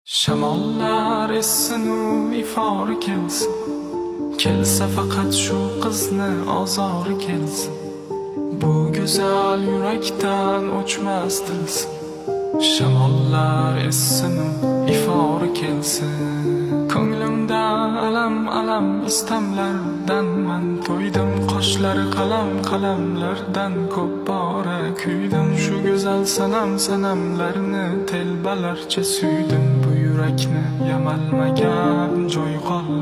Shamollar essin u ifori kelsin, kelsa faqat shu qizni ozori kelsin. Bu go'zal yurakdan o'chmas dilsin. Shamollar essin u ifori kelsin. Ko'nglimda alam istamlardan man to'ydim, qoshlari qalamlardan ko'p bora kuydim. Shu go'zal sanamlarni telbalarcha suydim. Bu yurakni yamalmagan joy qolmagan.